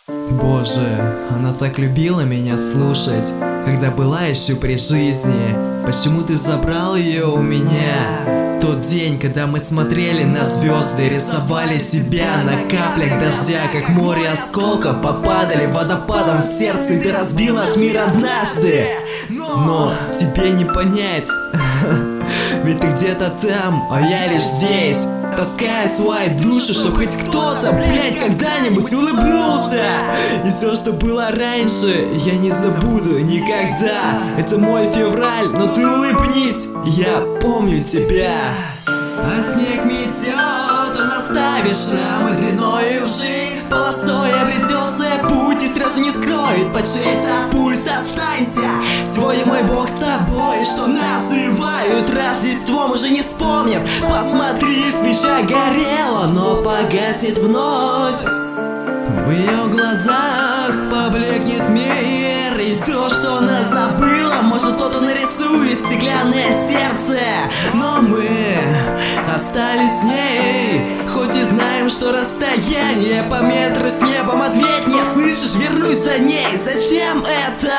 Боже, она так любила меня слушать, когда была еще при жизни. Почему ты забрал ее у меня? В тот день, когда мы смотрели на звезды, рисовали себя на каплях дождя, как море осколков попадали водопадом в сердце, и ты разбил наш мир однажды. Но тебе не понять, ведь ты где-то там, а я лишь здесь, таская свою душу, что хоть кто-то, блять, когда-нибудь улыбнулся. И все, что было раньше, я не забуду никогда. Это мой февраль, но ты улыбнись, я помню тебя. А снег метет, он оставит шрамы длиною в жизнь. Полосой обретется путь и сразу не скроет под чей-то пульс. Останься, сегодня мой бог с тобой, что называют Рождеством, уже не вспомнят. Посмотри, свеча горела, но погасит вновь. В ее глазах поблекнет мир, и то, что она забыла, может кто-то нарисует стеклянное сердце. Но мы остались с ней, хоть и знаем, что расстояние по метру с небом. Ответь мне, слышишь, вернусь за ней, зачем это?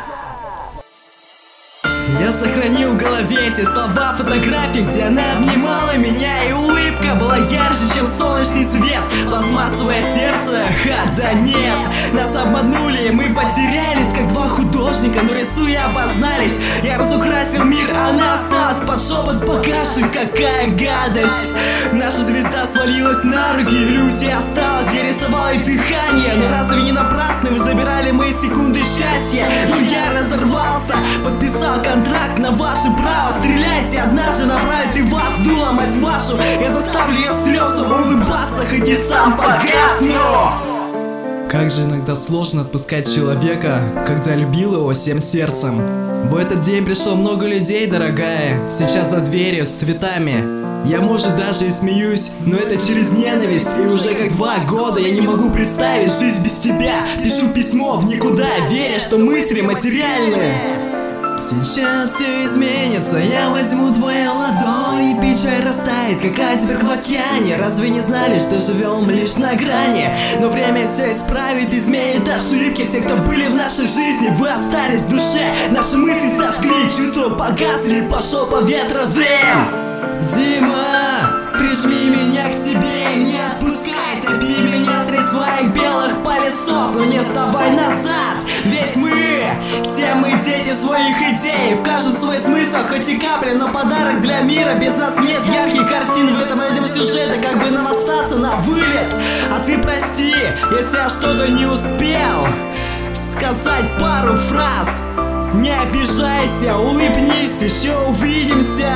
Я сохранил в голове эти слова, фотографии, где она обнимала меня, и улыбка была ярче, чем солнечный свет. Пластмассовое сердце? Ха, да нет, нас обманули, мы потерялись, как два художника, но рисуя обознались. Я разукрасил мир, она осталась под шепот, покажи, какая гадость. Наша звезда свалилась на руки, иллюзия осталась, я рисовал и дыхание. Но разве не напрасно вы забирали мои секунды счастья? Но я разорвался, подписал контракт на ваше право. Стреляйте, однажды направит и вас дуло, мать вашу. Я заставлю ее слезам улыбаться, хоть и сам погасну. Как же иногда сложно отпускать человека, когда любил его всем сердцем. В этот день пришло много людей, дорогая, сейчас за дверью с цветами. Я, может, даже и смеюсь, но это через ненависть. И уже как 2 года я не могу представить жизнь без тебя. Пишу письмо в никуда, веря, что мысли материальные. Сейчас все изменится, я возьму твою ладонь, и печаль растает, как айсберг в океане. Разве не знали, что живем лишь на грани? Но время все исправит, изменит ошибки. Все, кто были в нашей жизни, вы остались в душе. Наши мысли сожгли, чувства погасли, пошел по ветру дым. Зима, прижми меня к себе и не отпускай. Топи меня среди своих белых полюсов, но не сдавай назад. Ведь мы, все мы дети своих идей, в каждом свой смысл, хоть и капля, но подарок для мира. Без нас нет ярких картин, в этом найдем сюжеты, как бы нам остаться на вылет. А ты прости, если я что-то не успел сказать пару фраз. Не обижайся, улыбнись, еще увидимся.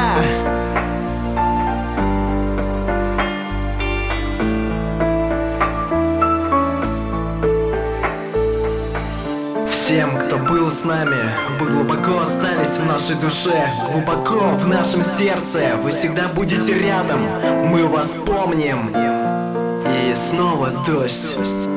Всем, кто был с нами, вы глубоко остались в нашей душе, глубоко в нашем сердце. Вы всегда будете рядом, мы вас помним. И снова дождь.